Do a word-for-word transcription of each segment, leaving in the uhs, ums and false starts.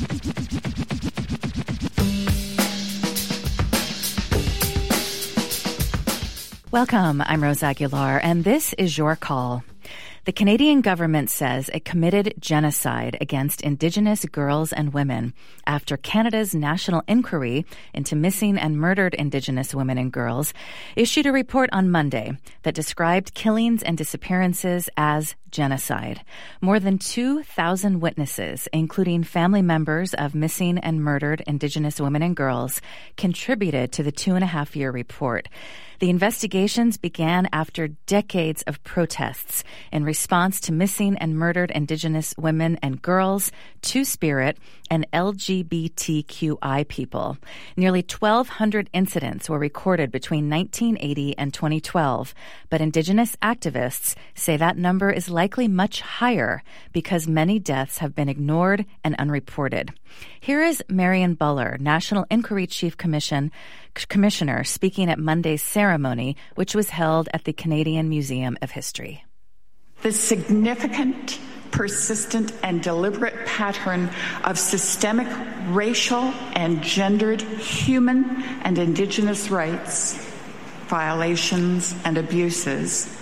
Welcome, I'm Rose Aguilar, and this is Your Call. The Canadian government says it committed genocide against Indigenous girls and women after Canada's national inquiry into missing and murdered Indigenous women and girls issued a report on Monday that described killings and disappearances as genocide. More than two thousand witnesses, including family members of missing and murdered Indigenous women and girls, contributed to the two-and-a-half-year report. The investigations began after decades of protests in response to missing and murdered Indigenous women and girls, Two-Spirit, and L G B T Q I people. Nearly twelve hundred incidents were recorded between nineteen eighty and twenty twelve, but Indigenous activists say that number is likely much higher because many deaths have been ignored and unreported. Here is Marion Buller, National Inquiry Chief Commission Commissioner, speaking at Monday's ceremony, which was held at the Canadian Museum of History. The significant, persistent, and deliberate pattern of systemic racial and gendered human and Indigenous rights violations and abuses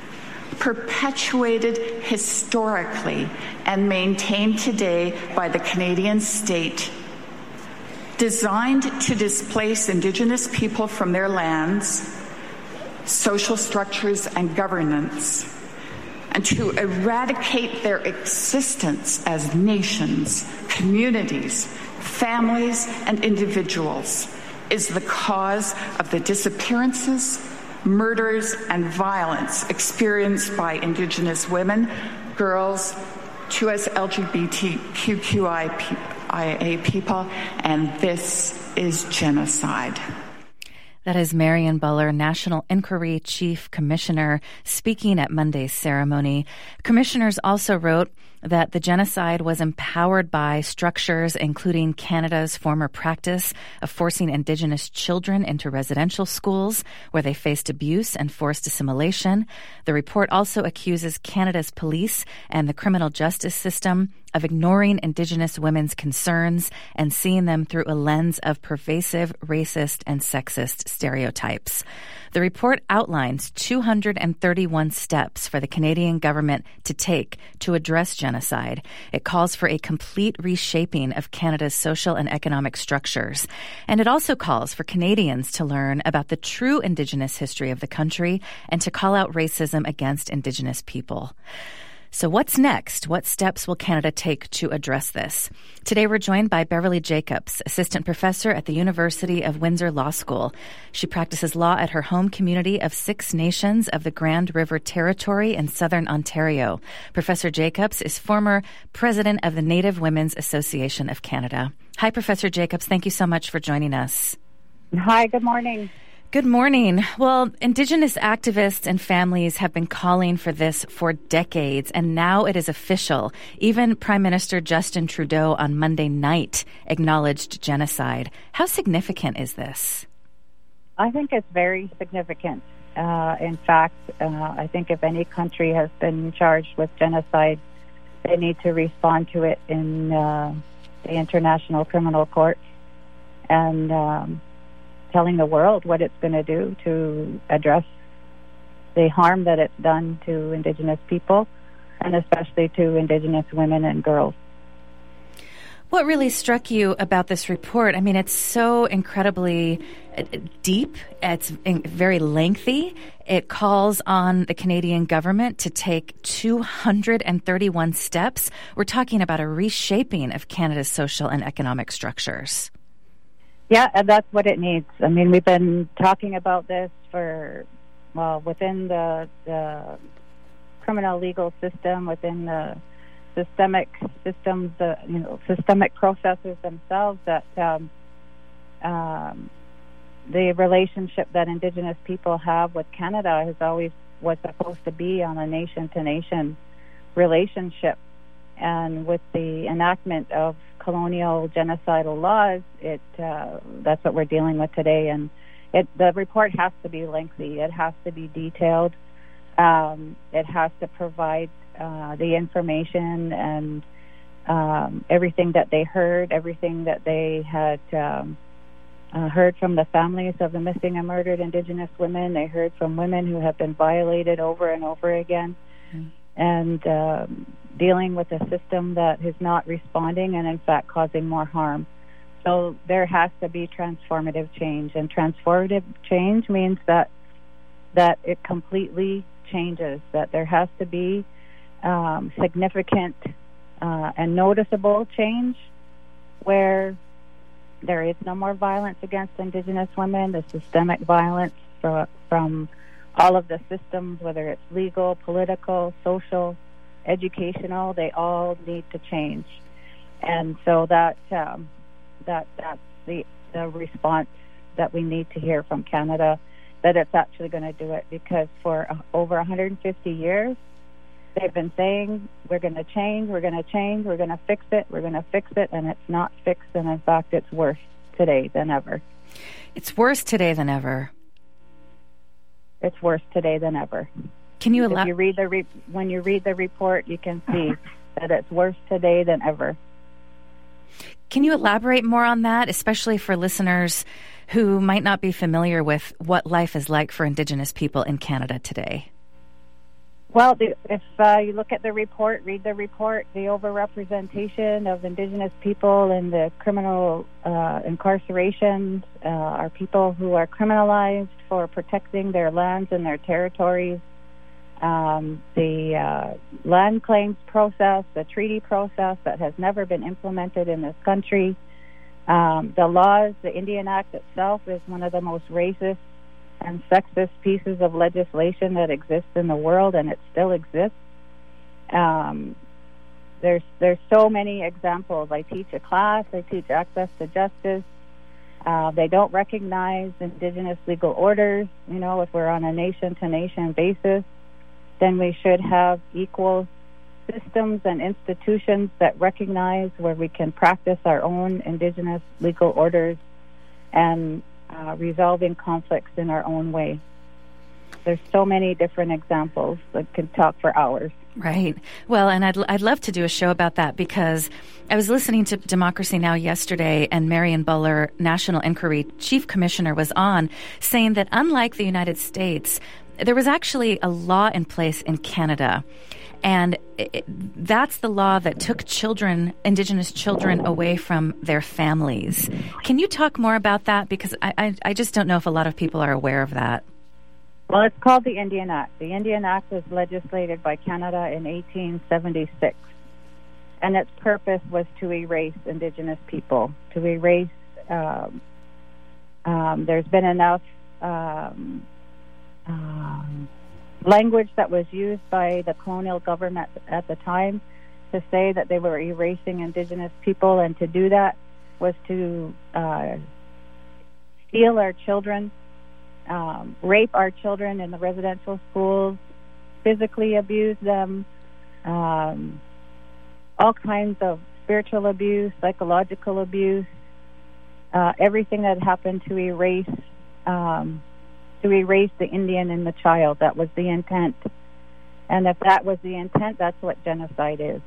perpetuated historically and maintained today by the Canadian state, designed to displace Indigenous people from their lands, social structures, and governance, and to eradicate their existence as nations, communities, families, and individuals, is the cause of the disappearances, murders, and violence experienced by Indigenous women, girls, two S L G B T Q I A people, and this is genocide. That is Marion Buller, National Inquiry Chief Commissioner, speaking at Monday's ceremony. Commissioners also wrote that the genocide was empowered by structures including Canada's former practice of forcing Indigenous children into residential schools where they faced abuse and forced assimilation. The report also accuses Canada's police and the criminal justice system of ignoring Indigenous women's concerns and seeing them through a lens of pervasive racist and sexist stereotypes. The report outlines two hundred thirty-one steps for the Canadian government to take to address genocide. It calls for a complete reshaping of Canada's social and economic structures. And it also calls for Canadians to learn about the true Indigenous history of the country and to call out racism against Indigenous people. So what's next? What steps will Canada take to address this? Today we're joined by Beverly Jacobs, assistant professor at the University of Windsor Law School. She practices law at her home community of Six Nations of the Grand River Territory in southern Ontario. Professor Jacobs is former president of the Native Women's Association of Canada. Hi, Professor Jacobs. Thank you so much for joining us. Hi, good morning. Good morning. Well, Indigenous activists and families have been calling for this for decades, and now it is official. Even Prime Minister Justin Trudeau on Monday night acknowledged genocide. How significant is this? I think it's very significant. Uh, in fact, uh, I think if any country has been charged with genocide, they need to respond to it in uh, the International Criminal Court and um, telling the world what it's going to do to address the harm that it's done to Indigenous people, and especially to Indigenous women and girls. What really struck you about this report? I mean, it's so incredibly deep. It's very lengthy. It calls on the Canadian government to take two hundred thirty-one steps. We're talking about a reshaping of Canada's social and economic structures. Yeah, and that's what it needs. I mean, we've been talking about this for, well, within the, the criminal legal system, within the systemic systems, the you know systemic processes themselves. That um, um, the relationship that Indigenous people have with Canada has always was supposed to be on a nation-to-nation relationship, and with the enactment of colonial genocidal laws, it uh, that's what we're dealing with today. And it, the report has to be lengthy. It has to be detailed. Um, it has to provide uh, the information and um, everything that they heard, everything that they had um, uh, heard from the families of the missing and murdered Indigenous women. They heard from women who have been violated over and over again, mm. and um, dealing with a system that is not responding and, in fact, causing more harm. So there has to be transformative change, and transformative change means that that it completely changes, that there has to be um, significant uh, and noticeable change where there is no more violence against Indigenous women, the systemic violence from, from all of the systems, whether it's legal, political, social, educational, they all need to change. And so that um, that that's the, the response that we need to hear from Canada, that it's actually going to do it, because for uh, over one hundred fifty years, they've been saying, we're going to change, we're going to change, we're going to fix it, we're going to fix it, and it's not fixed, and in fact, it's worse today than ever. It's worse today than ever. It's worse today than ever. Can you elaborate? If you read the re- when you read the report, you can see that it's worse today than ever. Can you elaborate more on that, especially for listeners who might not be familiar with what life is like for Indigenous people in Canada today? Well, the, if uh, you look at the report, read the report, the overrepresentation of Indigenous people in the criminal uh, incarcerations uh, are people who are criminalized for protecting their lands and their territories. Um, the uh, land claims process, the treaty process that has never been implemented in this country. Um, the laws, the Indian Act itself is one of the most racist and sexist pieces of legislation that exists in the world, and it still exists. Um, there's there's so many examples. I teach a class, I teach access to justice. Uh, they don't recognize Indigenous legal orders. You know, if we're on a nation-to-nation basis, then we should have equal systems and institutions that recognize where we can practice our own Indigenous legal orders and uh, resolving conflicts in our own way. There's so many different examples that could talk for hours. Right. Well, and I'd I'd love to do a show about that, because I was listening to Democracy Now! Yesterday, and Marion Buller, National Inquiry Chief Commissioner, was on saying that unlike the United States, there was actually a law in place in Canada, and it, that's the law that took children, Indigenous children, away from their families. Can you talk more about that? Because I, I, I just don't know if a lot of people are aware of that. Well, it's called the Indian Act. The Indian Act was legislated by Canada in eighteen seventy-six, and its purpose was to erase Indigenous people, to erase, um, um, there's been enough um, um, language that was used by the colonial government at the time to say that they were erasing Indigenous people, and to do that was to uh, steal our children, Um, rape our children in the residential schools, physically abuse them, um, all kinds of spiritual abuse, psychological abuse, uh, everything that happened to erase um, to erase the Indian and the child. That was the intent. And if that was the intent, that's what genocide is.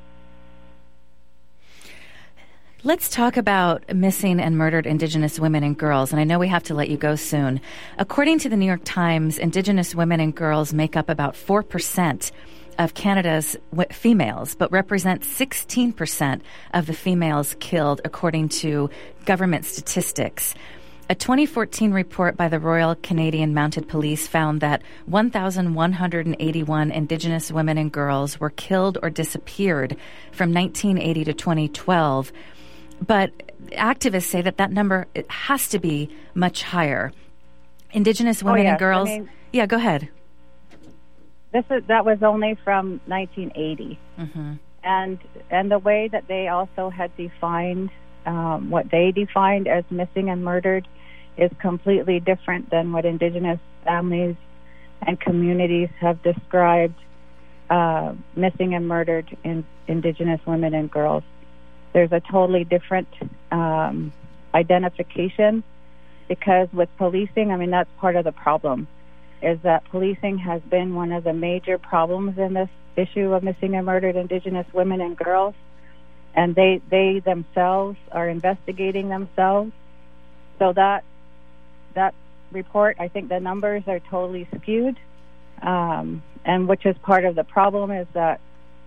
Let's talk about missing and murdered Indigenous women and girls, and I know we have to let you go soon. According to the New York Times, Indigenous women and girls make up about four percent of Canada's females, but represent sixteen percent of the females killed, according to government statistics. A twenty fourteen report by the Royal Canadian Mounted Police found that one thousand one hundred eighty-one Indigenous women and girls were killed or disappeared from nineteen eighty to twenty twelve. But activists say that that number it has to be much higher. Indigenous women oh, yes. and girls. I mean, yeah, go ahead. This is that was only from nineteen eighty, mm-hmm. and and the way that they also had defined um, what they defined as missing and murdered is completely different than what Indigenous families and communities have described uh, missing and murdered in Indigenous women and girls. There's a totally different um, identification, because with policing, I mean, that's part of the problem, is that policing has been one of the major problems in this issue of missing and murdered Indigenous women and girls. and they they themselves are investigating themselves. So that that report, I think the numbers are totally skewed, um, and which is part of the problem is that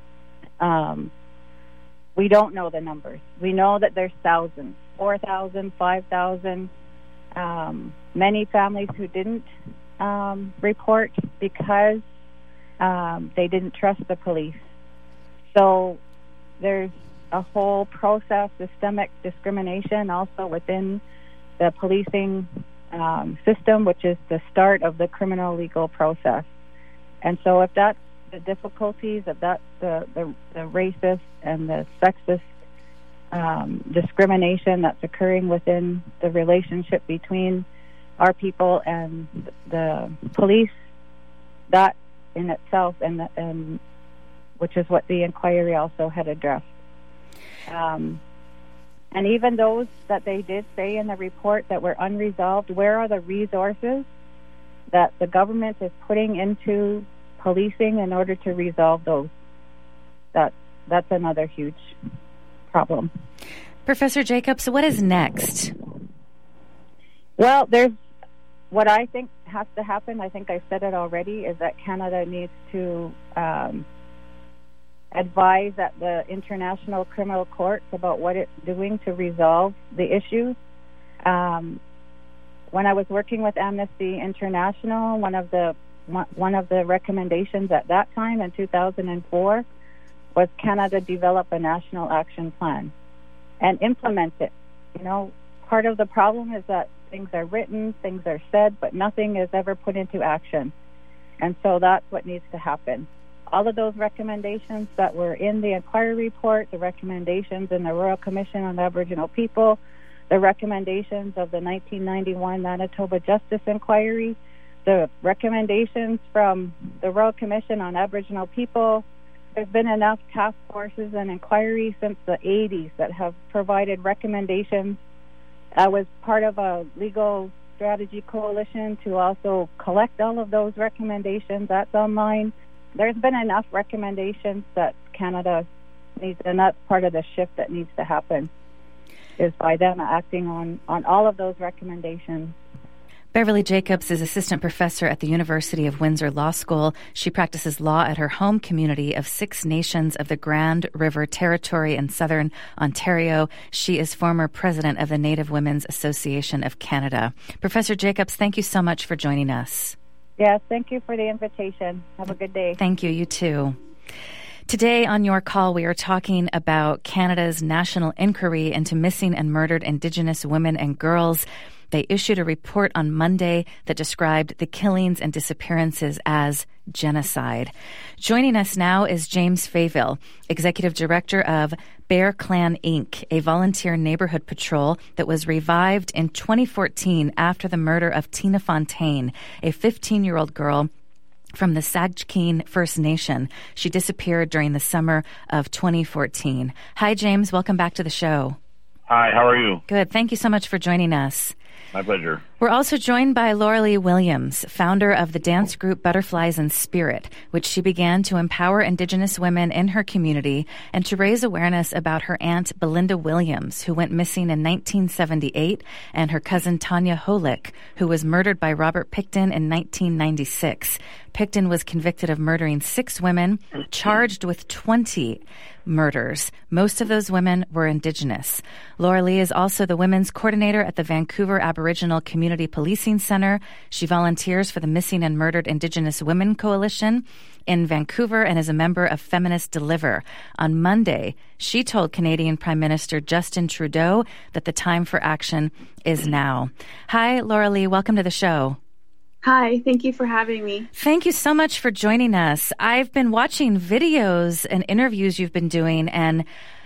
um, we don't know the numbers. We know that there's thousands, four thousand, five thousand, um, many families who didn't um, report because um, they didn't trust the police. So there's a whole process, systemic discrimination also within the policing um, system, which is the start of the criminal legal process. And so if that's the difficulties, if that's the, the, the racist and the sexist um, discrimination that's occurring within the relationship between our people and the police, that in itself, and, the, and which is what the inquiry also had addressed. Um, and even those that they did say in the report that were unresolved, where are the resources that the government is putting into policing in order to resolve those? That that's another huge problem. Professor Jacobs, what is next? Well, there's what I think has to happen. I think I said it already, is that Canada needs to um, advise at the International Criminal Courts about what it's doing to resolve the issue. Um, when I was working with Amnesty International, one of the one of the recommendations at that time in two thousand four was Canada develop a national action plan and implement it. You know, part of the problem is that things are written, things are said, but nothing is ever put into action. And so that's what needs to happen. All of those recommendations that were in the inquiry report, the recommendations in the Royal Commission on Aboriginal People, the recommendations of the nineteen ninety-one Manitoba Justice Inquiry, the recommendations from the Royal Commission on Aboriginal People. There's been enough task forces and inquiries since the eighties that have provided recommendations. I was part of a legal strategy coalition to also collect all of those recommendations. That's online. There's been enough recommendations that Canada needs, and that's part of the shift that needs to happen, is by them acting on, on all of those recommendations. Beverly Jacobs is assistant professor at the University of Windsor Law School. She practices law at her home community of Six Nations of the Grand River Territory in southern Ontario. She is former president of the Native Women's Association of Canada. Professor Jacobs, thank you so much for joining us. Yes, thank you for the invitation. Have a good day. Thank you. You too. Today on Your Call, we are talking about Canada's national inquiry into missing and murdered Indigenous women and girls. They issued a report on Monday that described the killings and disappearances as genocide. Joining us now is James Fayville, Executive Director of Bear Clan Incorporated, a volunteer neighborhood patrol that was revived in twenty fourteen after the murder of Tina Fontaine, a fifteen-year-old girl from the Sagkeeng First Nation. She disappeared during the summer of twenty fourteen. Hi, James. Welcome back to the show. Hi, how are you? Good. Thank you so much for joining us. My pleasure. We're also joined by Lauralee Williams, founder of the dance group Butterflies in Spirit, which she began to empower Indigenous women in her community and to raise awareness about her aunt Belinda Williams, who went missing in nineteen seventy-eight, and her cousin Tanya Holick, who was murdered by Robert Pickton in nineteen ninety-six. Pickton was convicted of murdering six women, charged with twenty murders. Most of those women were Indigenous. Lauralee is also the women's coordinator at the Vancouver Aboriginal Community Policing Center. She volunteers for the Missing and Murdered Indigenous Women Coalition in Vancouver and is a member of Feminist Deliver. On Monday, she told Canadian Prime Minister Justin Trudeau that the time for action is now. Hi, Lauralee. Welcome to the show. Hi, thank you for having me. Thank you so much for joining us. I've been watching videos and interviews you've been doing, and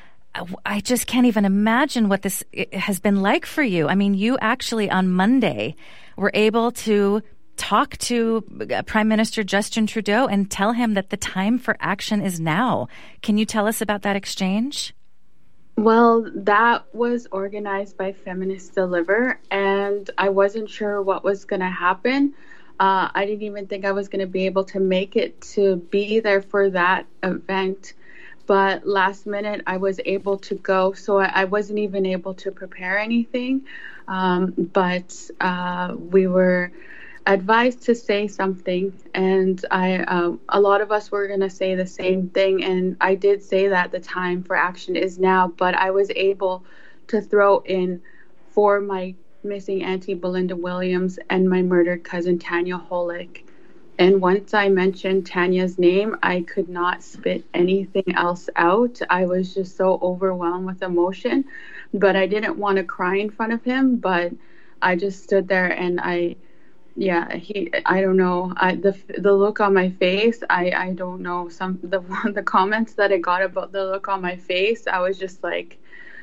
I just can't even imagine what this has been like for you. I mean, you actually on Monday were able to talk to Prime Minister Justin Trudeau and tell him that the time for action is now. Can you tell us about that exchange? Well, that was organized by Feminist Deliver, and I wasn't sure what was going to happen. Uh, I didn't even think I was going to be able to make it to be there for that event. but last minute I was able to go, so I, I wasn't even able to prepare anything. Um, but uh, we were advised to say something, and I, uh, a lot of us were going to say the same thing, and I did say that the time for action is now, but I was able to throw in for my missing Auntie Belinda Williams and my murdered cousin Tanya Holick. And once I mentioned Tanya's name, I could not spit anything else out. I was just so overwhelmed with emotion, but I didn't want to cry in front of him, but I just stood there and I, yeah, he, I don't know, I, the the look on my face, I, I don't know, some, the, the comments that I got about the look on my face, I was just like,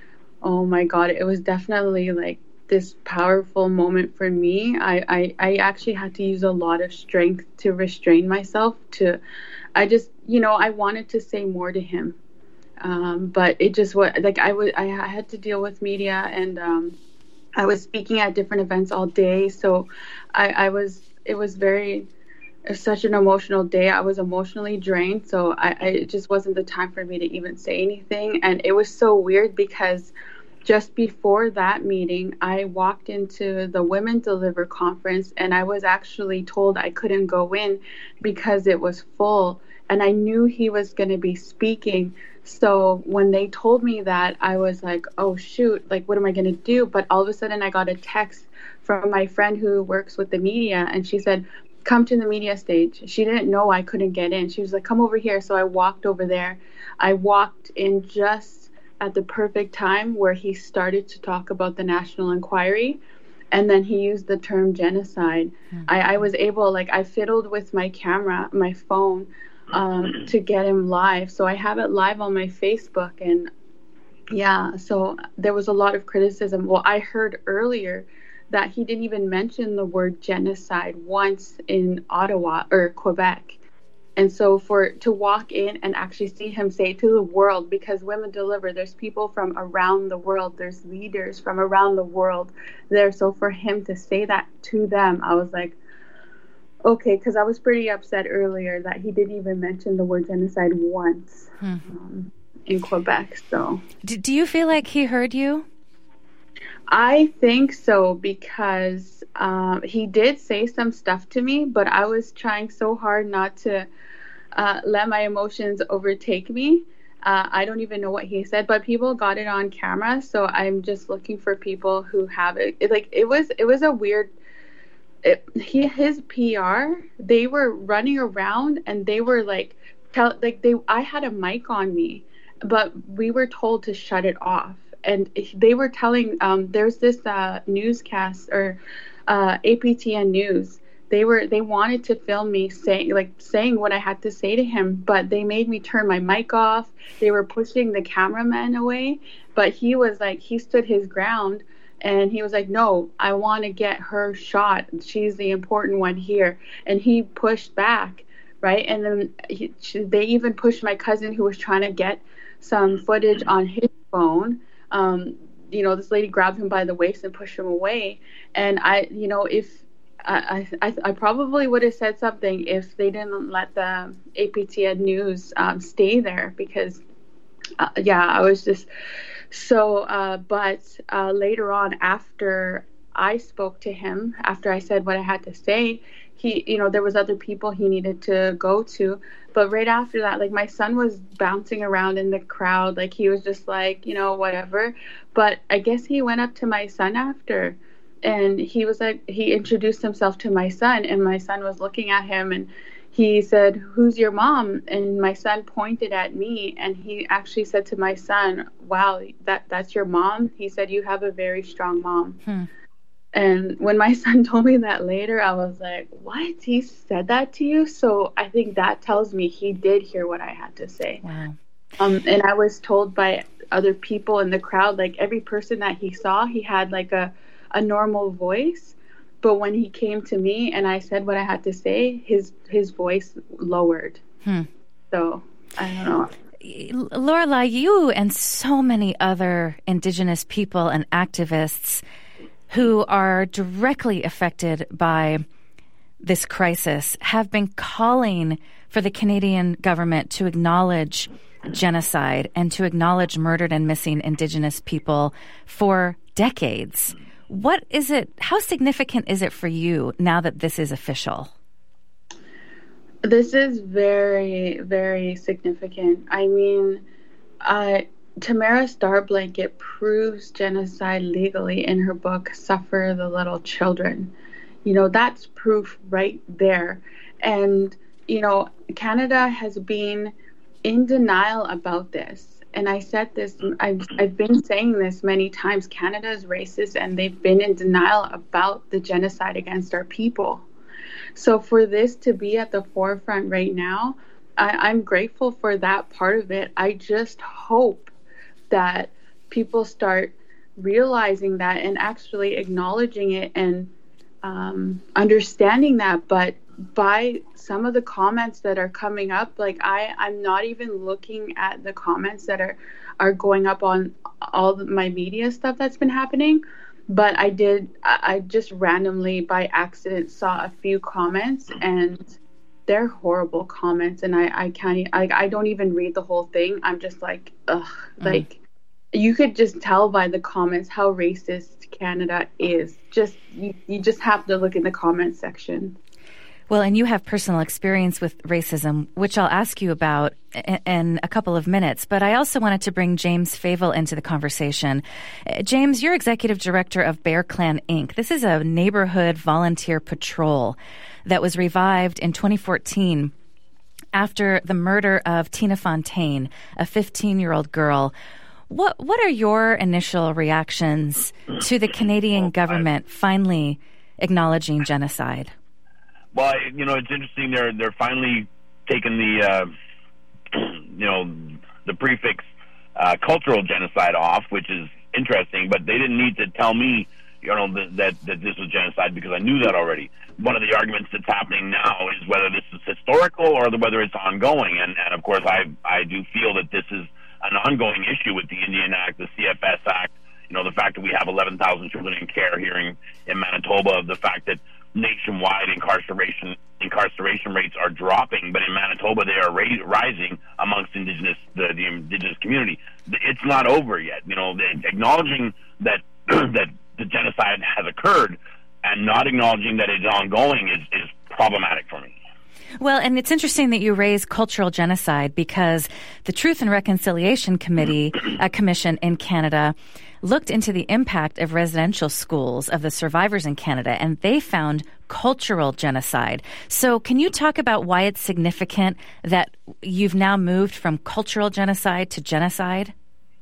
oh my God, it was definitely like this powerful moment for me. I, I, I actually had to use a lot of strength to restrain myself to, I just, you know, I wanted to say more to him. Um, but it just was like, I was, I had to deal with media, and um, I was speaking at different events all day. So I, I was, it was very, it was such an emotional day. I was emotionally drained. So I, I, it just wasn't the time for me to even say anything. And it was so weird because just before that meeting, I walked into the Women Deliver conference, and I was actually told I couldn't go in because it was full, and I knew he was going to be speaking. So when they told me that, I was like, oh shoot, like what am I going to do? But all of a sudden I got a text from my friend who works with the media, and she said, come to the media stage. She didn't know I couldn't get in. She was like, come over here. So I walked over there. I walked in just at the perfect time where he started to talk about the national inquiry, and then he used the term genocide. Mm-hmm. I, I was able, like, I fiddled with my camera, my phone, um, to get him live. So I have it live on my Facebook, and yeah, so there was a lot of criticism. Well, I heard earlier that he didn't even mention the word genocide once in Ottawa or Quebec. And so for to walk in and actually see him say to the world, because Women Deliver, there's people from around the world, there's leaders from around the world there. So for him to say that to them, I was like, okay, because I was pretty upset earlier that he didn't even mention the word genocide once mm-hmm. um, in Quebec. So do, do you feel like he heard you? I think so, because um, he did say some stuff to me, but I was trying so hard not to uh, let my emotions overtake me. Uh, I don't even know what he said, but people got it on camera, so I'm just looking for people who have it. it like it was, it was a weird. It, he his P R, they were running around and they were like, tell like they. I had a mic on me, but we were told to shut it off. And they were telling, um, there's this uh, newscast or uh, A P T N News. They were they wanted to film me saying like saying what I had to say to him, but they made me turn my mic off. They were pushing the cameraman away, but he was like he stood his ground, and he was like, no, I want to get her shot. She's the important one here, and he pushed back, right? And then he, they even pushed my cousin who was trying to get some footage on his phone. Um, you know, this lady grabbed him by the waist and pushed him away. And I, you know, if I, I, I probably would have said something if they didn't let the A P T N News um, stay there, because, uh, yeah, I was just so. Uh, but uh, later on, after I spoke to him, after I said what I had to say, he, you know, there was other people he needed to go to. But right after that, like, my son was bouncing around in the crowd. Like, he was just like, you know, whatever. But I guess he went up to my son after, and he was like, he introduced himself to my son, and my son was looking at him, and he said, who's your mom? And my son pointed at me, and he actually said to my son, wow, that that's your mom? He said, you have a very strong mom. Hmm. And when my son told me that later, I was like, what? He said that to you? So I think that tells me he did hear what I had to say. Wow. Um, and I was told by other people in the crowd, like every person that he saw, he had like a, a normal voice. But when he came to me and I said what I had to say, his his voice lowered. Hmm. So I don't know. Lorelei, you and so many other Indigenous people and activists who are directly affected by this crisis have been calling for the Canadian government to acknowledge genocide and to acknowledge murdered and missing Indigenous people for decades. What is it, how significant is it for you now that this is official? This is very, very significant. I mean, uh, Tamara Starblanket proves genocide legally in her book, Suffer the Little Children. You know, that's proof right there. And, you know, Canada has been in denial about this. And I said this, I've, I've been saying this many times. Canada is racist and they've been in denial about the genocide against our people. So for this to be at the forefront right now, I, I'm grateful for that part of it. I just hope that people start realizing that and actually acknowledging it and um, understanding that. But by some of the comments that are coming up, like I, I'm not even looking at the comments that are, are going up on all the, my media stuff that's been happening. But I did, I just randomly by accident saw a few comments and they're horrible comments. And I, I can't, I, I don't even read the whole thing. I'm just like, ugh, mm. like you could just tell by the comments how racist Canada is. Just, you, you just have to look in the comment section. Well, and you have personal experience with racism, which I'll ask you about in a couple of minutes. But I also wanted to bring James Favel into the conversation. James, you're executive director of Bear Clan Incorporated. This is a neighborhood volunteer patrol that was revived in twenty fourteen after the murder of Tina Fontaine, a fifteen-year-old girl. What what are your initial reactions to the Canadian government finally acknowledging genocide? Well, you know, it's interesting. They're they're finally taking the, uh, you know, the prefix uh, cultural genocide off, which is interesting. But they didn't need to tell me, you know, that, that that this was genocide because I knew that already. One of the arguments that's happening now is whether this is historical or whether it's ongoing. And, and of course, I I do feel that this is an ongoing issue with the Indian Act, the C F S Act. You know, the fact that we have eleven thousand children in care here in, in Manitoba, the fact that nationwide incarceration incarceration rates are dropping, but in Manitoba they are ra- rising amongst indigenous the, the indigenous community. It's not over yet. You know, the, acknowledging that that the genocide has occurred and not acknowledging that it's ongoing is, is problematic for me. Well, and it's interesting that you raise cultural genocide because the Truth and Reconciliation Committee, a commission in Canada, looked into the impact of residential schools of the survivors in Canada, and they found cultural genocide. So can you talk about why it's significant that you've now moved from cultural genocide to genocide?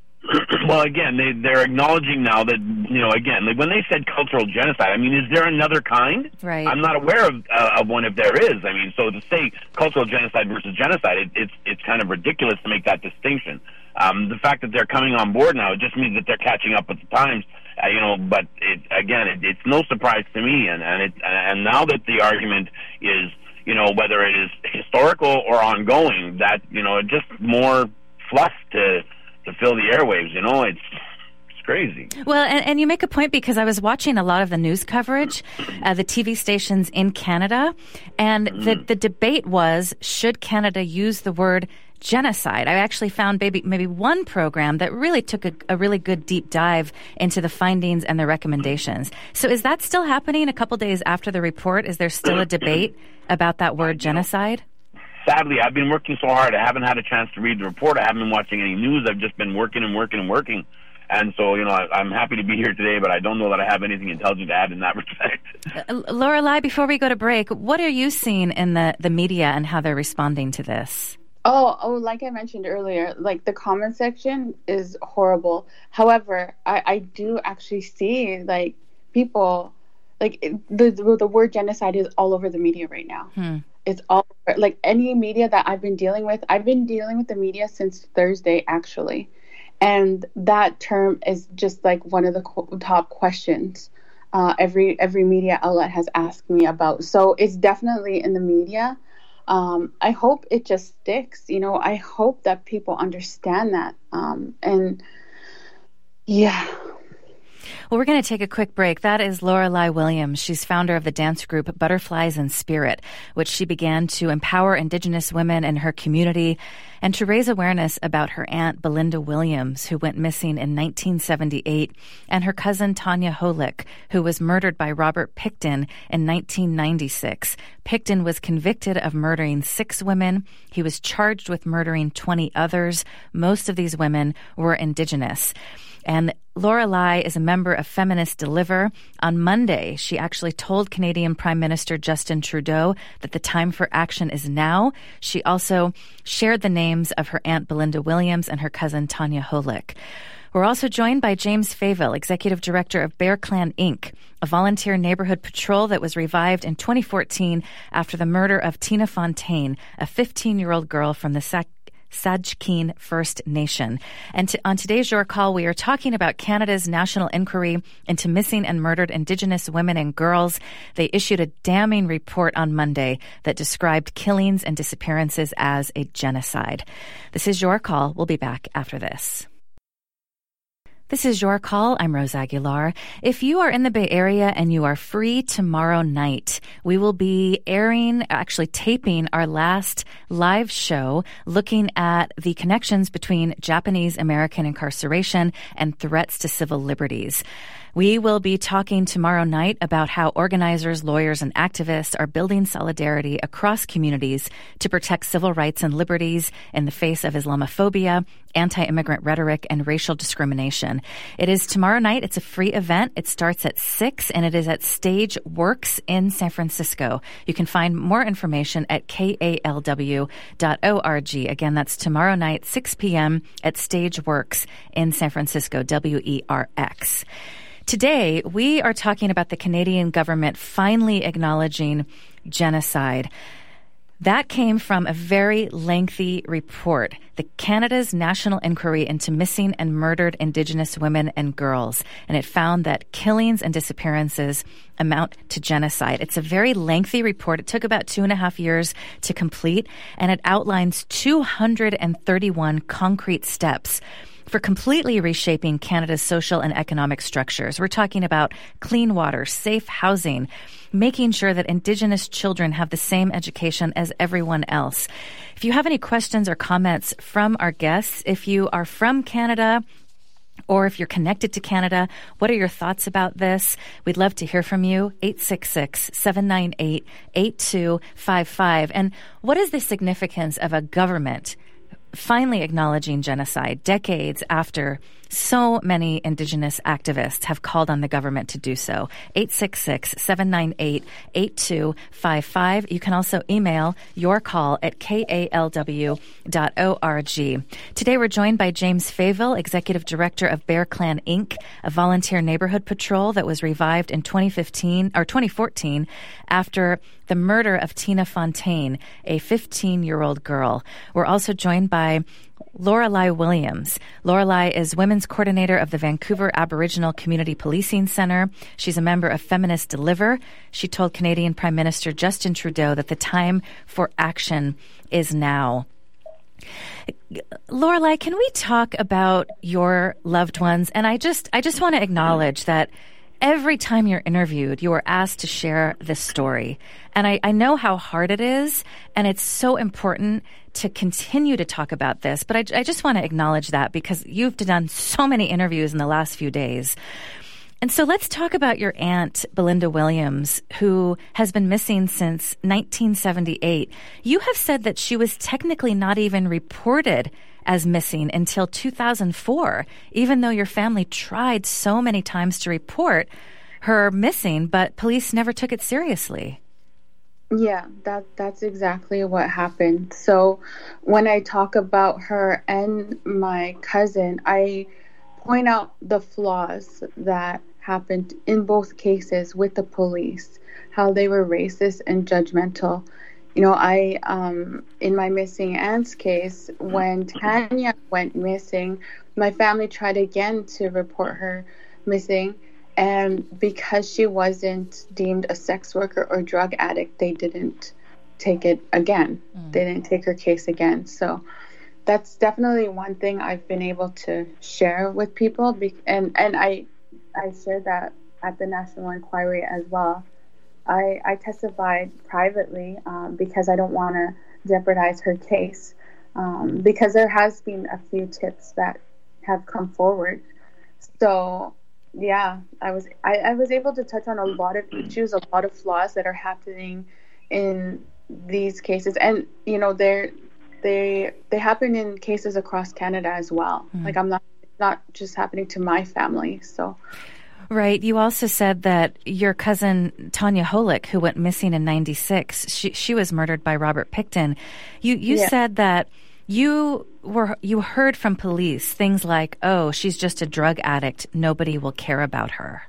Well, again, they, they're acknowledging now that, you know, again, like when they said cultural genocide, I mean, is there another kind? Right. I'm not aware of, uh, of one if there is. I mean, so to say cultural genocide versus genocide, it, it's it's kind of ridiculous to make that distinction. Um, the fact that they're coming on board now, it just means that they're catching up with the times, uh, you know, but it, again, it, it's no surprise to me. And, and, it, and now that the argument is, you know, whether it is historical or ongoing, that, you know, just more fluff to... to fill the airwaves, you know, it's it's crazy. Well, and, and you make a point because I was watching a lot of the news coverage, uh, the T V stations in Canada, and mm. the, the debate was, should Canada use the word genocide? I actually found maybe, maybe one program that really took a, a really good deep dive into the findings and the recommendations. So is that still happening a couple days after the report? Is there still a debate about that word genocide? Sadly, I've been working so hard. I haven't had a chance to read the report. I haven't been watching any news. I've just been working and working and working. And so, you know, I, I'm happy to be here today, but I don't know that I have anything intelligent to add in that respect. Uh, Lorelei, before we go to break, what are you seeing in the, the media and how they're responding to this? Oh, oh, like I mentioned earlier, like the comment section is horrible. However, I, I do actually see like people, like the, the the word genocide is all over the media right now. Hmm. It's all like any media that I've been dealing with. I've been dealing with the media since Thursday, actually. And that term is just like one of the co- top questions uh, every every media outlet has asked me about. So it's definitely in the media. Um, I hope it just sticks. You know, I hope that people understand that. Um, and yeah. Well, we're going to take a quick break. That is Lorelei Williams. She's founder of the dance group Butterflies in Spirit, which she began to empower Indigenous women in her community and to raise awareness about her aunt Belinda Williams, who went missing in nineteen seventy-eight, and her cousin Tanya Holick, who was murdered by Robert Pickton in nineteen ninety-six. Pickton was convicted of murdering six women. He was charged with murdering twenty others. Most of these women were Indigenous. And Lorelei is a member of Feminist Deliver. On Monday, she actually told Canadian Prime Minister Justin Trudeau that the time for action is now. She also shared the names of her aunt Belinda Williams and her cousin Tanya Holick. We're also joined by James Faville, Executive Director of Bear Clan Incorporated, a volunteer neighborhood patrol that was revived in twenty fourteen after the murder of Tina Fontaine, a fifteen-year-old girl from the Sac Sajkeen First Nation. And to, on today's Your Call, we are talking about Canada's national inquiry into missing and murdered Indigenous women and girls. They issued a damning report on Monday that described killings and disappearances as a genocide. This is Your Call. We'll be back after this. This is Your Call. I'm Rose Aguilar. If you are in the Bay Area and you are free tomorrow night, we will be airing, actually taping our last live show looking at the connections between Japanese American incarceration and threats to civil liberties. We will be talking tomorrow night about how organizers, lawyers, and activists are building solidarity across communities to protect civil rights and liberties in the face of Islamophobia, anti-immigrant rhetoric, and racial discrimination. It is tomorrow night. It's a free event. It starts at six, and it is at Stage Works in San Francisco. You can find more information at K A L W dot org. Again, that's tomorrow night, six p.m. at Stage Works in San Francisco, W E R X. Today, we are talking about the Canadian government finally acknowledging genocide. That came from a very lengthy report, the Canada's National Inquiry into Missing and Murdered Indigenous Women and Girls, and it found that killings and disappearances amount to genocide. It's a very lengthy report. It took about two and a half years to complete, and it outlines two hundred thirty-one concrete steps for completely reshaping Canada's social and economic structures. We're talking about clean water, safe housing, making sure that Indigenous children have the same education as everyone else. If you have any questions or comments from our guests, if you are from Canada, or if you're connected to Canada, what are your thoughts about this? We'd love to hear from you, eight six six, seven nine eight, eight two five five. And what is the significance of a government finally acknowledging genocide decades after so many Indigenous activists have called on the government to do so? eight six six, seven nine eight, eight two five five. You can also email your call at K A L W dot org. Today we're joined by James Faville, Executive Director of Bear Clan Incorporated, a volunteer neighborhood patrol that was revived in twenty fifteen or twenty fourteen after the murder of Tina Fontaine, a fifteen-year-old girl. We're also joined by Lorelei Williams. Lorelei is Women's Coordinator of the Vancouver Aboriginal Community Policing Centre. She's a member of Feminist Deliver. She told Canadian Prime Minister Justin Trudeau that the time for action is now. Lorelei, can we talk about your loved ones? And I just, I just want to acknowledge that every time you're interviewed, you are asked to share this story. And I, I know how hard it is, and it's so important to continue to talk about this. But I, I just want to acknowledge that because you've done so many interviews in the last few days. And so let's talk about your aunt, Belinda Williams, who has been missing since nineteen seventy-eight. You have said that she was technically not even reported as missing until two thousand four, even though your family tried so many times to report her missing, but police never took it seriously. Yeah, that that's exactly what happened. So when I talk about her and my cousin, I point out the flaws that happened in both cases with the police, how they were racist and judgmental. You know, I, um, in my missing aunt's case, when Tanya went missing, my family tried again to report her missing. And because she wasn't deemed a sex worker or drug addict, they didn't take it again. Mm. They didn't take her case again. So that's definitely one thing I've been able to share with people. Be- and, and I I shared that at the National Inquiry as well. I, I testified privately um, because I don't want to jeopardize her case, um, because there has been a few tips that have come forward. So, yeah, I was I, I was able to touch on a lot of issues, a lot of flaws that are happening in these cases, and you know they're they they happen in cases across Canada as well. Mm. Like I'm not it's not just happening to my family. So. Right. You also said that your cousin Tanya Holick, who went missing in ninety-six, she she was murdered by Robert Pickton. You you yeah. said that you were you heard from police things like, "Oh, she's just a drug addict. Nobody will care about her."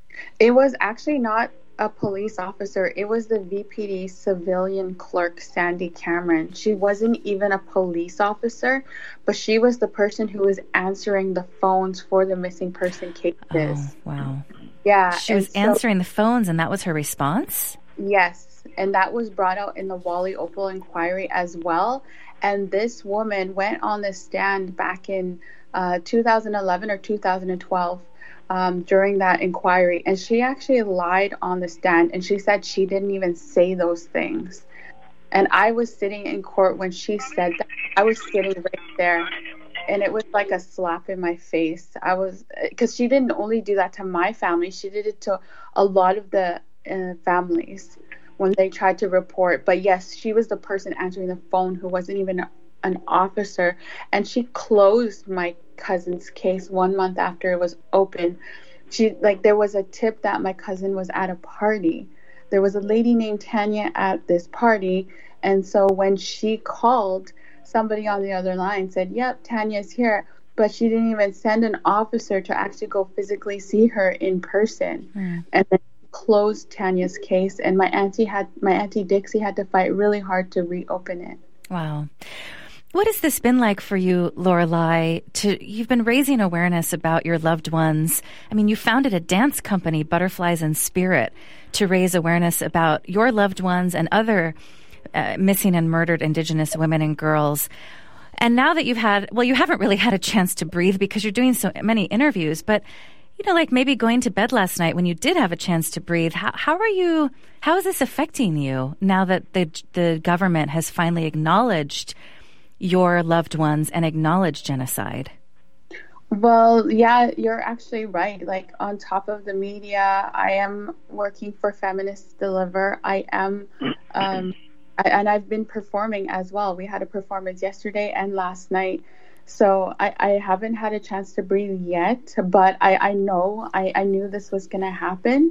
It was actually not a police officer. It was the V P D civilian clerk, Sandy Cameron. She wasn't even a police officer, but she was the person who was answering the phones for the missing person cases. Oh, wow. Yeah. She was so, answering the phones, and that was her response? Yes. And that was brought out in the Wally Opal inquiry as well. And this woman went on the stand back in uh, two thousand eleven or two thousand twelve. Um, during that inquiry, and she actually lied on the stand, and she said she didn't even say those things. And I was sitting in court when she said that. I was sitting right there, and it was like a slap in my face. I was, because she didn't only do that to my family, she did it to a lot of the uh, families when they tried to report. But yes, she was the person answering the phone who wasn't even a, an officer, and she closed my cousin's case one month after it was open. She like there was a tip that my cousin was at a party. There was a lady named Tanya at this party, and so when she called, somebody on the other line said, "Yep, Tanya's here," but she didn't even send an officer to actually go physically see her in person. Mm. And then closed Tanya's case, and my auntie had my auntie Dixie had to fight really hard to reopen it. Wow. What has this been like for you, Lorelei? To you've been raising awareness about your loved ones. I mean, you founded a dance company, Butterflies in Spirit, to raise awareness about your loved ones and other uh, missing and murdered Indigenous women and girls. And now that you've had, well, you haven't really had a chance to breathe because you're doing so many interviews, but you know, like maybe going to bed last night when you did have a chance to breathe. How, how are you? How is this affecting you now that the the government has finally acknowledged your loved ones and acknowledge genocide? Well, yeah, you're actually right. Like on top of the media, I am working for Feminists Deliver. I am, um, I, and I've been performing as well. We had a performance yesterday and last night. So I, I haven't had a chance to breathe yet, but I, I know, I, I knew this was going to happen.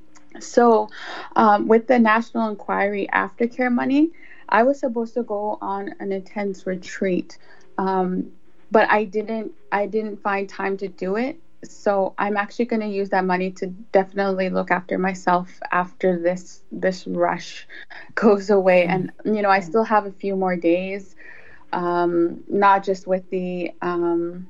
So um, with the National Inquiry Aftercare money, I was supposed to go on an intense retreat, um, but I didn't. I didn't find time to do it. So I'm actually going to use that money to definitely look after myself after this this rush goes away. And you know, I still have a few more days, um, not just with the um,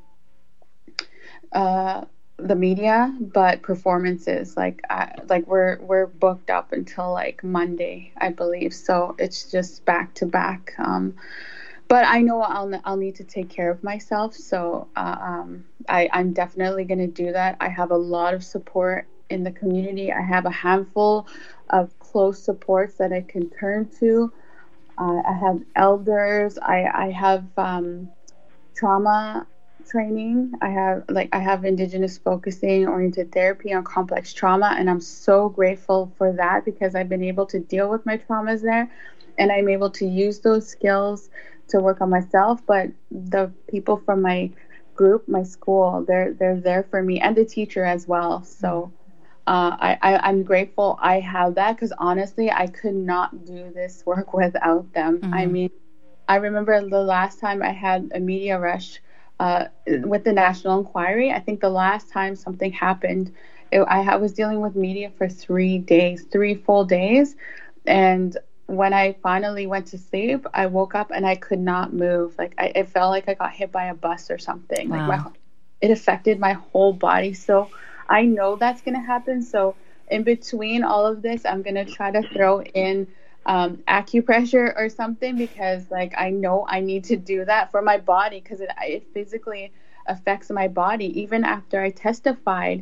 uh, the media, but performances. Like I, like we're we're booked up until like Monday, I believe. So it's just back to back. Um, but I know I'll I'll need to take care of myself. So uh, um, I I'm definitely going to do that. I have a lot of support in the community. I have a handful of close supports that I can turn to. Uh, I have elders. I I have um, trauma training. I have like I have Indigenous focusing oriented therapy on complex trauma, and I'm so grateful for that because I've been able to deal with my traumas there, and I'm able to use those skills to work on myself. But the people from my group, my school, they're they're there for me, and the teacher as well. So uh, I, I I'm grateful I have that because honestly, I could not do this work without them. Mm-hmm. I mean, I remember the last time I had a media rush. Uh, with the National Inquiry, I think the last time something happened, it, I, I was dealing with media for three days, three full days. And when I finally went to sleep, I woke up and I could not move. Like I, it felt like I got hit by a bus or something. Wow. Like my, it affected my whole body. So I know that's going to happen. So in between all of this, I'm going to try to throw in Um, acupressure or something because like I know I need to do that for my body because it, it physically affects my body. Even after I testified,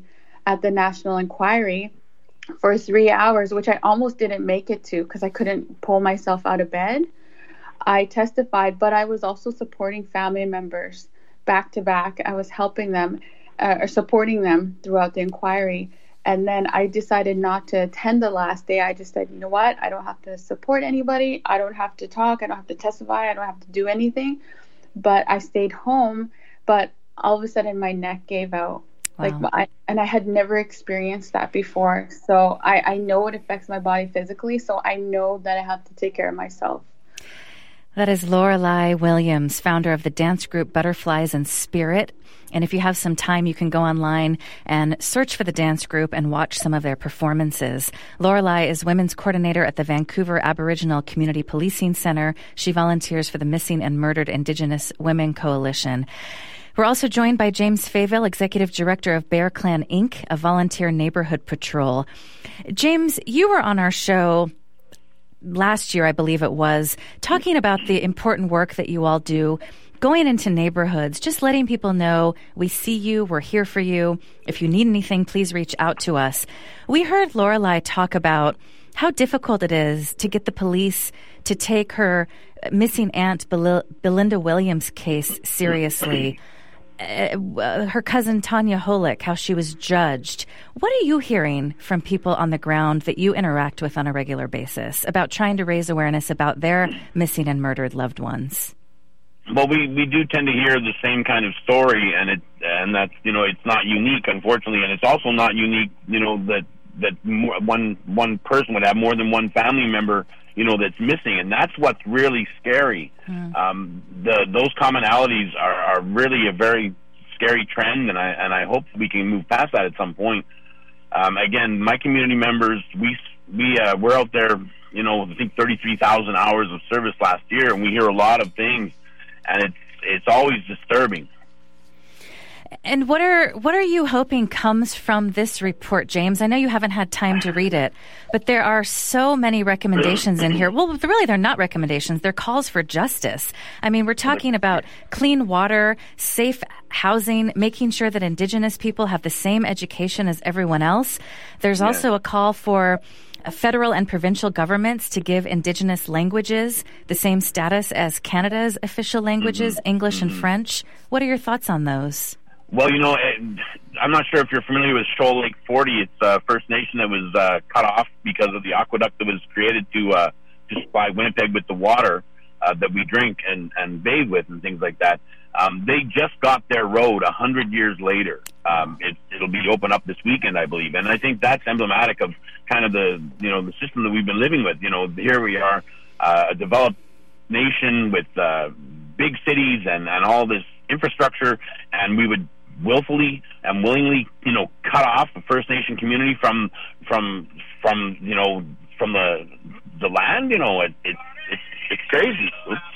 at the National Inquiry for three hours, which I almost didn't make it to because I couldn't pull myself out of bed. I testified, but I was also supporting family members back to back. I was helping them uh, or supporting them throughout the inquiry. And then I decided not to attend the last day. I just said, you know what? I don't have to support anybody. I don't have to talk. I don't have to testify. I don't have to do anything. But I stayed home. But all of a sudden, my neck gave out. Wow. Like, I, and I had never experienced that before. So I, I know it affects my body physically. So I know that I have to take care of myself. That is Lorelei Williams, founder of the dance group Butterflies and Spirit. And if you have some time, you can go online and search for the dance group and watch some of their performances. Lorelei is women's coordinator at the Vancouver Aboriginal Community Policing Center. She volunteers for the Missing and Murdered Indigenous Women Coalition. We're also joined by James Fayville, Executive Director of Bear Clan Incorporated, a volunteer neighborhood patrol. James, you were on our show last year, I believe it was, talking about the important work that you all do, going into neighborhoods, just letting people know we see you, we're here for you. If you need anything, please reach out to us. We heard Lorelei talk about how difficult it is to get the police to take her missing aunt Bel- Belinda Williams case seriously. Uh, her cousin Tanya Holick, how she was judged. What are you hearing from people on the ground that you interact with on a regular basis about trying to raise awareness about their missing and murdered loved ones? Well, we, we do tend to hear the same kind of story, and it and that's, you know, it's not unique, unfortunately, and it's also not unique, you know, that that more, one one person would have more than one family member, you know, that's missing, and that's what's really scary. Mm. Um, the those commonalities are, are really a very scary trend, and I and I hope we can move past that at some point. Um, again, my community members, we we uh, we're out there, you know, I think thirty-three thousand hours of service last year, and we hear a lot of things, and it's it's always disturbing. And what are what are you hoping comes from this report, James? I know you haven't had time to read it, but there are so many recommendations in here. Well, really, they're not recommendations. They're calls for justice. I mean, we're talking about clean water, safe housing, making sure that Indigenous people have the same education as everyone else. There's yeah. also a call for federal and provincial governments to give Indigenous languages the same status as Canada's official languages, mm-hmm. English mm-hmm. and French. What are your thoughts on those? Well, you know, I'm not sure if you're familiar with Shoal Lake forty. It's a First Nation that was uh, cut off because of the aqueduct that was created to uh, to supply Winnipeg with the water uh, that we drink and, and bathe with and things like that. Um, they just got their road a hundred years later. Um, it, it'll be open up this weekend, I believe, and I think that's emblematic of kind of the you know the system that we've been living with. You know, here we are, uh, a developed nation with uh, big cities and, and all this infrastructure, and we would willfully and willingly, you know, cut off the First Nation community from from from you know from the the land. You know, it, it it's it's crazy.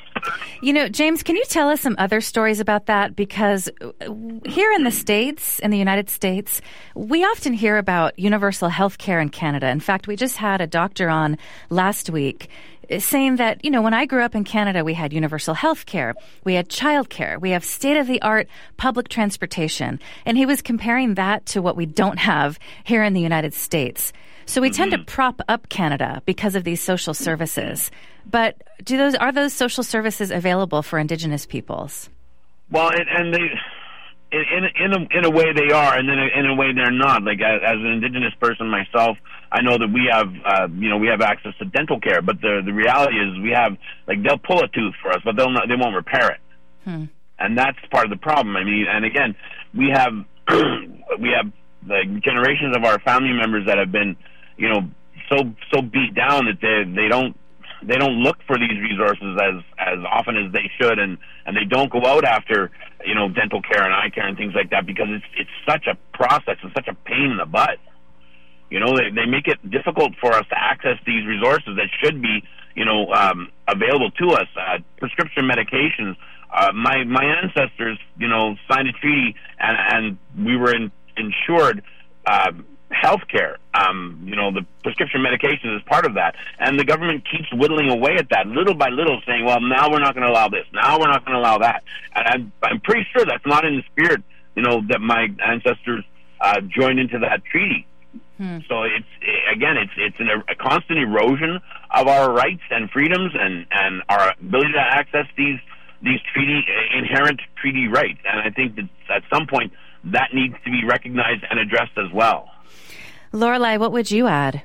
You know, James, can you tell us some other stories about that? Because here in the States, in the United States, we often hear about universal health care in Canada. In fact, we just had a doctor on last week saying that, you know, when I grew up in Canada, we had universal health care, we had child care, we have state-of-the-art public transportation. And he was comparing that to what we don't have here in the United States. So we mm-hmm. tend to prop up Canada because of these social services. But do those are those social services available for Indigenous peoples? Well, and, and they, in in a, in a way they are, and then in a way they're not. Like as, as an Indigenous person myself, I know that we have uh, you know we have access to dental care, but the the reality is we have like they'll pull a tooth for us, but they'll not, they won't repair it, hmm. and that's part of the problem. I mean, and again, we have we have like generations of our family members that have been you know so so beat down that they they don't. They don't look for these resources as, as often as they should, and, and they don't go out after, you know, dental care and eye care and things like that because it's it's such a process and such a pain in the butt. You know, they, they make it difficult for us to access these resources that should be, you know, um, available to us. Uh, prescription medications. Uh, my my ancestors, you know, signed a treaty, and, and we were in, insured uh, health care. Um, you know, the prescription medication is part of that. And the government keeps whittling away at that little by little, saying, well, now we're not going to allow this. Now we're not going to allow that. And I'm, I'm pretty sure that's not in the spirit, you know, that my ancestors uh, join into that treaty. Hmm. So it's again, it's it's an, a constant erosion of our rights and freedoms and, and our ability to access these these treaty inherent treaty rights. And I think that at some point that needs to be recognized and addressed as well. Lorelei, what would you add?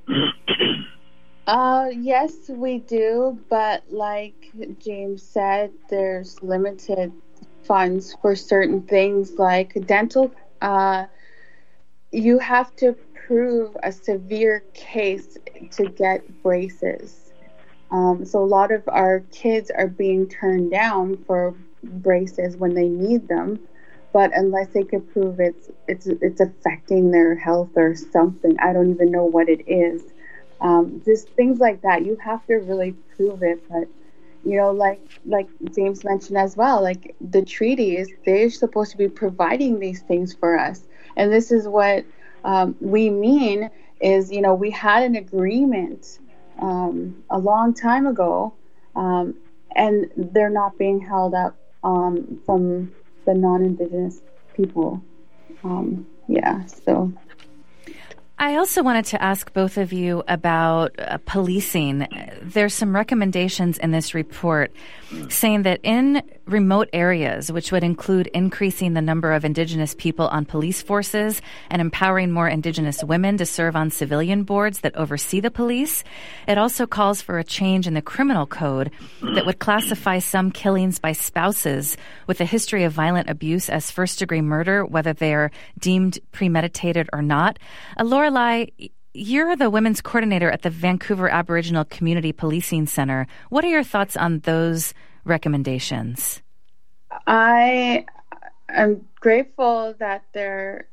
uh, yes, we do, but like James said, there's limited funds for certain things like dental. Uh, you have to prove a severe case to get braces. Um, so a lot of our kids are being turned down for braces when they need them, but unless they could prove it's it's it's affecting their health or something, I don't even know what it is. Um, just things like that, you have to really prove it. But you know, like like James mentioned as well, like the treaties, they're supposed to be providing these things for us, and this is what um, we mean is, you know, we had an agreement um, a long time ago, um, and they're not being held up um, from the non-Indigenous people. Um, yeah, so. I also wanted to ask both of you about uh, policing. There's some recommendations in this report saying that in remote areas, which would include increasing the number of Indigenous people on police forces and empowering more Indigenous women to serve on civilian boards that oversee the police, it also calls for a change in the criminal code that would classify some killings by spouses with a history of violent abuse as first-degree murder, whether they're deemed premeditated or not. Uh, Lorelei, you're the women's coordinator at the Vancouver Aboriginal Community Policing Center. What are your thoughts on those recommendations? I am grateful that they're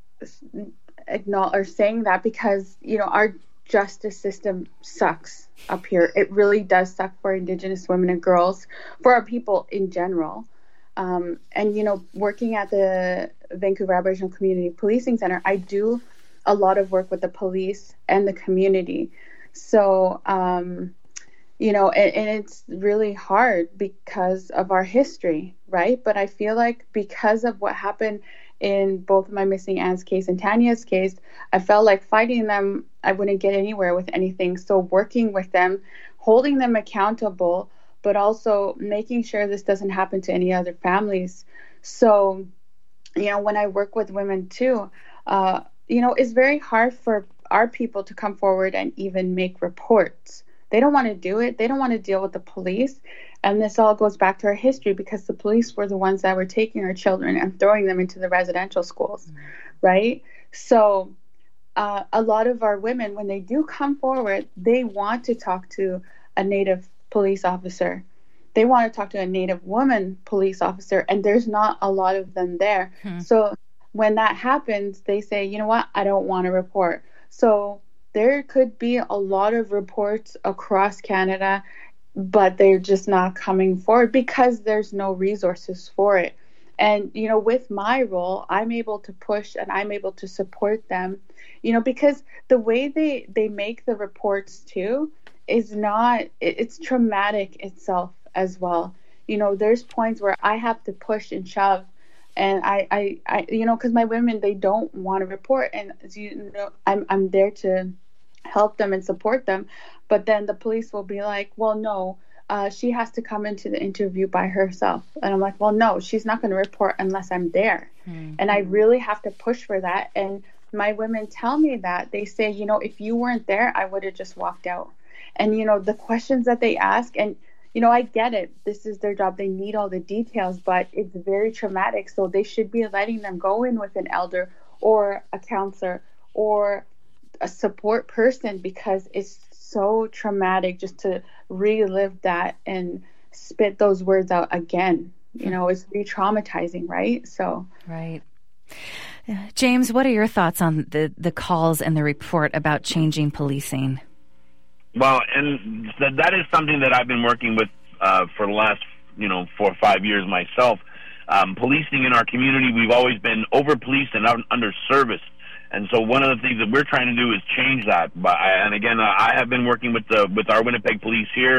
or saying that, because, you know, our justice system sucks up here. It really does suck for Indigenous women and girls, for our people in general. Um, and, you know, working at the Vancouver Aboriginal Community Policing Center, I do a lot of work with the police and the community. So, um, you know, and, and it's really hard because of our history, right? But I feel like because of what happened in both my missing Anne's case and Tanya's case, I felt like fighting them, I wouldn't get anywhere with anything. So working with them, holding them accountable, but also making sure this doesn't happen to any other families. So, you know, when I work with women too, uh, you know, it's very hard for our people to come forward and even make reports. They don't want to do it. They don't want to deal with the police. And this all goes back to our history, because the police were the ones that were taking our children and throwing them into the residential schools, mm-hmm. right? So uh, a lot of our women, when they do come forward, they want to talk to a Native police officer. They want to talk to a Native woman police officer, and there's not a lot of them there. Mm-hmm. So when that happens, they say, you know what, I don't want to report. So there could be a lot of reports across Canada, but they're just not coming forward because there's no resources for it. And, you know, with my role, I'm able to push and I'm able to support them, you know, because the way they, they make the reports too is not, it's traumatic itself as well. You know, there's points where I have to push and shove. And I, I, I, you know, because my women, they don't want to report. And, as you know, I'm I'm there to help them and support them. But then the police will be like, well, no, uh, she has to come into the interview by herself. And I'm like, well, no, she's not going to report unless I'm there. Mm-hmm. And I really have to push for that. And my women tell me that. They say, you know, if you weren't there, I would have just walked out. And, you know, the questions that they ask, and you know, I get it. This is their job. They need all the details, but it's very traumatic. So they should be letting them go in with an elder or a counselor or a support person, because it's so traumatic just to relive that and spit those words out again. You know, it's re-traumatizing, right? So, right. James, what are your thoughts on the, the calls and the report about changing policing? Well, and th- that is something that I've been working with uh, for the last, you know, four or five years myself. Um, policing in our community, we've always been over-policed and un- under-serviced. And so one of the things that we're trying to do is change that. But I, and again, uh, I have been working with the with our Winnipeg Police here,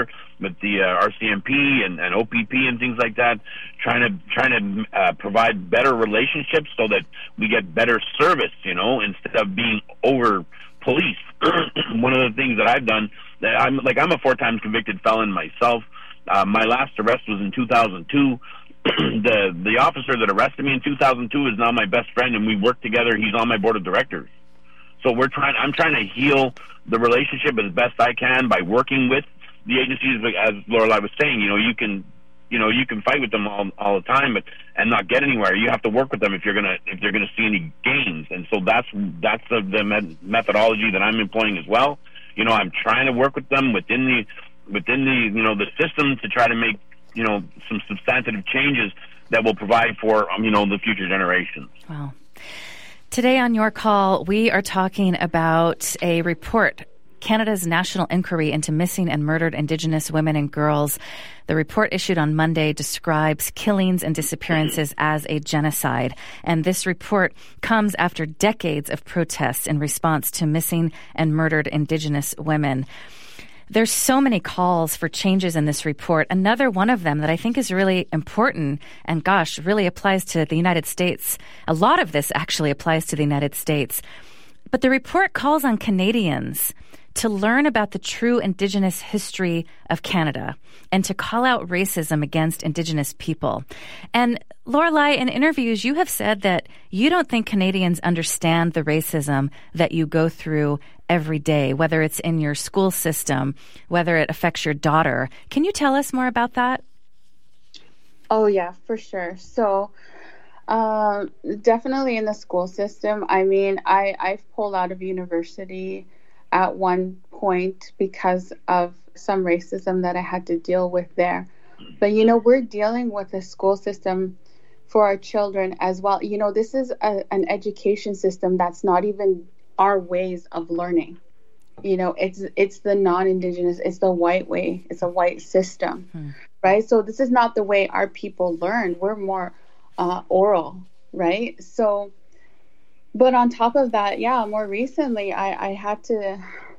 with the uh, R C M P and, and O P P and things like that, trying to trying to uh, provide better relationships so that we get better service, you know, instead of being over policed. One of the things that I've done, that I'm like I'm a four times convicted felon myself. Uh, my last arrest was in two thousand two. the the officer that arrested me in two thousand two is now my best friend, and we work together. He's on my board of directors. So we're trying. I'm trying to heal the relationship as best I can by working with the agencies. As Lorelei was saying, you know, you can, you know, you can fight with them all all the time, but and not get anywhere. You have to work with them if you're gonna if they're gonna see any gains. And so that's that's the, the med- methodology that I'm employing as well. You know, I'm trying to work with them within the within the you know the system to try to make you know some substantive changes that will provide for um, you know the future generations. Wow. Today on Your Call, we are talking about a report, Canada's National Inquiry into Missing and Murdered Indigenous Women and Girls. The report issued on Monday describes killings and disappearances as a genocide. And this report comes after decades of protests in response to missing and murdered Indigenous women. There's so many calls for changes in this report. Another one of them that I think is really important and, gosh, really applies to the United States. A lot of this actually applies to the United States. But the report calls on Canadians to learn about the true Indigenous history of Canada and to call out racism against Indigenous people. And Lorelei, in interviews, you have said that you don't think Canadians understand the racism that you go through every day, whether it's in your school system, whether it affects your daughter. Can you tell us more about that? Oh, yeah, for sure. So um, definitely in the school system. I mean, I, I've pulled out of university at one point because of some racism that I had to deal with there. But, you know, we're dealing with a school system for our children as well. You know, this is a, an education system that's not even our ways of learning. You know, it's it's the non-Indigenous, it's the white way, it's a white system, hmm. right? So this is not the way our people learn. We're more uh, oral, right? So, but on top of that, yeah, more recently, I, I had to,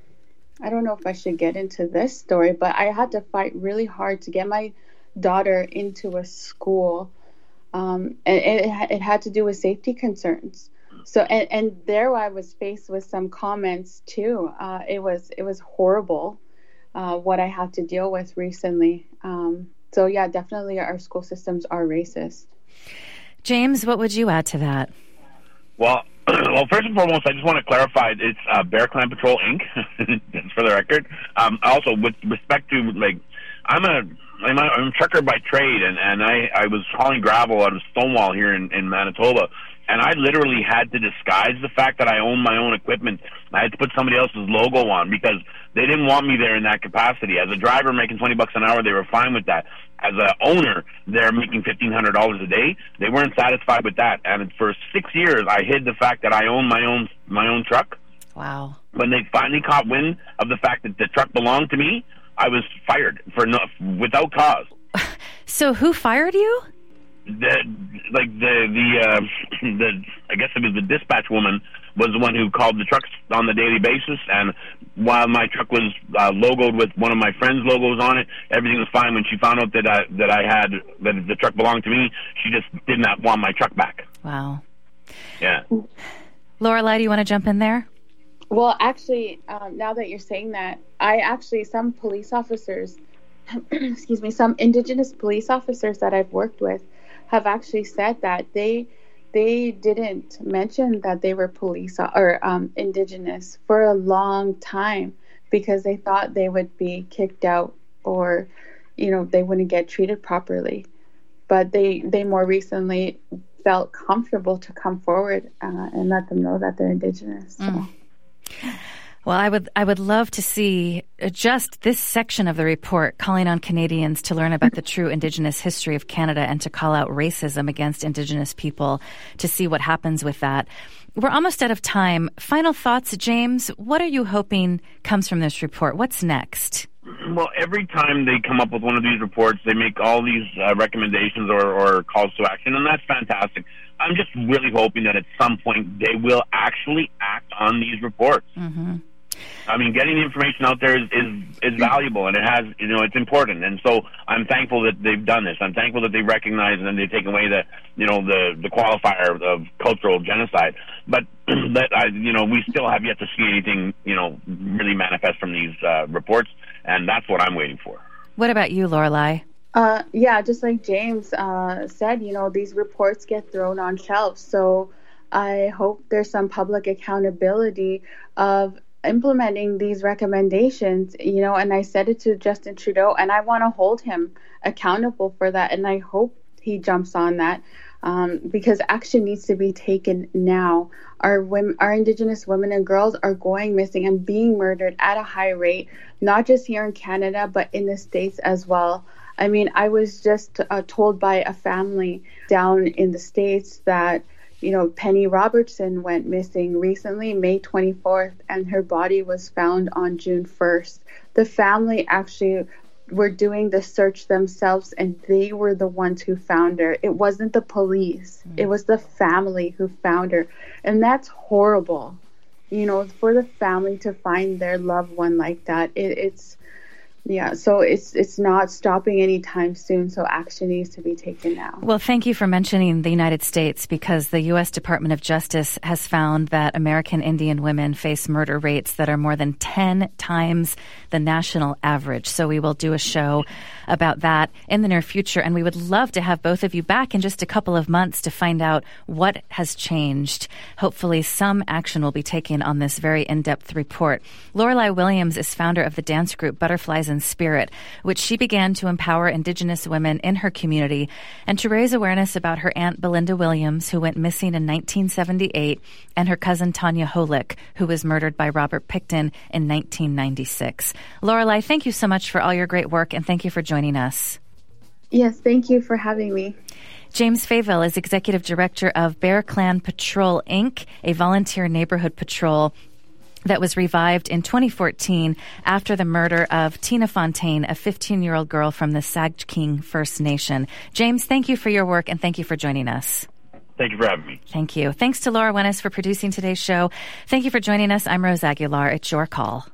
I don't know if I should get into this story, but I had to fight really hard to get my daughter into a school. Um, and it, it had to do with safety concerns. So, and, and there I was faced with some comments too. Uh, it was, it was horrible, uh, what I had to deal with recently. Um, so yeah, definitely our school systems are racist. James, what would you add to that? Well, well, first and foremost, I just want to clarify it's uh, Bear Clan Patrol, Incorporated. That's for the record. Um, also, with respect to, like, I'm a I'm a, I'm a trucker by trade, and, and I, I was hauling gravel out of Stonewall here in, in Manitoba, and I literally had to disguise the fact that I own my own equipment. I had to put somebody else's logo on because they didn't want me there in that capacity. As a driver making twenty bucks an hour, they were fine with that. As an owner, they're making fifteen hundred dollars a day. They weren't satisfied with that. And for six years, I hid the fact that I own my own my own truck. Wow. When they finally caught wind of the fact that the truck belonged to me, I was fired for no, without cause. So who fired you? The, like the the uh, the I guess it was the dispatch woman was the one who called the trucks on the daily basis, and while my truck was uh, logoed with one of my friends' logos on it, everything was fine. When she found out that I, that I had that the truck belonged to me, she just did not want my truck back. Wow. Yeah. Lorelei, do you want to jump in there? Well, actually, um, now that you're saying that, I actually some police officers, excuse me, some Indigenous police officers that I've worked with have actually said that they they didn't mention that they were police or um, Indigenous for a long time because they thought they would be kicked out or, you know, they wouldn't get treated properly. But they, they more recently felt comfortable to come forward uh, and let them know that they're Indigenous. So. Mm. Well, I would I would love to see just this section of the report calling on Canadians to learn about the true Indigenous history of Canada and to call out racism against Indigenous people, to see what happens with that. We're almost out of time. Final thoughts, James. What are you hoping comes from this report? What's next? Well, every time they come up with one of these reports, they make all these uh, recommendations or, or calls to action, and that's fantastic. I'm just really hoping that at some point they will actually act on these reports. Mm-hmm. I mean, getting the information out there is, is, is valuable, and it has, you know, it's important. And so I'm thankful that they've done this. I'm thankful that they recognize and they've taken away the, you know, the, the qualifier of cultural genocide. But that, I, you know, we still have yet to see anything, you know, really manifest from these uh, reports, and that's what I'm waiting for. What about you, Lorelei? Uh, yeah, just like James uh, said, you know, these reports get thrown on shelves. So I hope there's some public accountability of implementing these recommendations, you know, and I said it to Justin Trudeau, and I want to hold him accountable for that. And I hope he jumps on that um, because action needs to be taken now. Our women, our Indigenous women and girls are going missing and being murdered at a high rate, not just here in Canada, but in the States as well. I mean, I was just uh, told by a family down in the States that, you know, Penny Robertson went missing recently, May twenty-fourth, and her body was found on June first. The family actually were doing the search themselves, and they were the ones who found her. It wasn't the police. Mm. It was the family who found her. And that's horrible, you know, for the family to find their loved one like that. It, it's Yeah, so it's it's not stopping anytime soon, so action needs to be taken now. Well, thank you for mentioning the United States, because the U S Department of Justice has found that American Indian women face murder rates that are more than ten times the national average. So we will do a show about that in the near future, and we would love to have both of you back in just a couple of months to find out what has changed. Hopefully some action will be taken on this very in-depth report. Lorelei Williams is founder of the dance group Butterflies in Spirit, which she began to empower Indigenous women in her community and to raise awareness about her aunt Belinda Williams, who went missing in nineteen seventy-eight, and her cousin Tanya Holick, who was murdered by Robert Pickton in nineteen ninety-six. Lorelei, thank you so much for all your great work, and thank you for joining us. Yes, thank you for having me. James Fayville is Executive Director of Bear Clan Patrol, Incorporated, a volunteer neighborhood patrol that was revived in twenty fourteen after the murder of Tina Fontaine, a fifteen-year-old girl from the Sag King First Nation. James, thank you for your work, and thank you for joining us. Thank you for having me. Thank you. Thanks to Laura Wennes for producing today's show. Thank you for joining us. I'm Rose Aguilar. It's your call.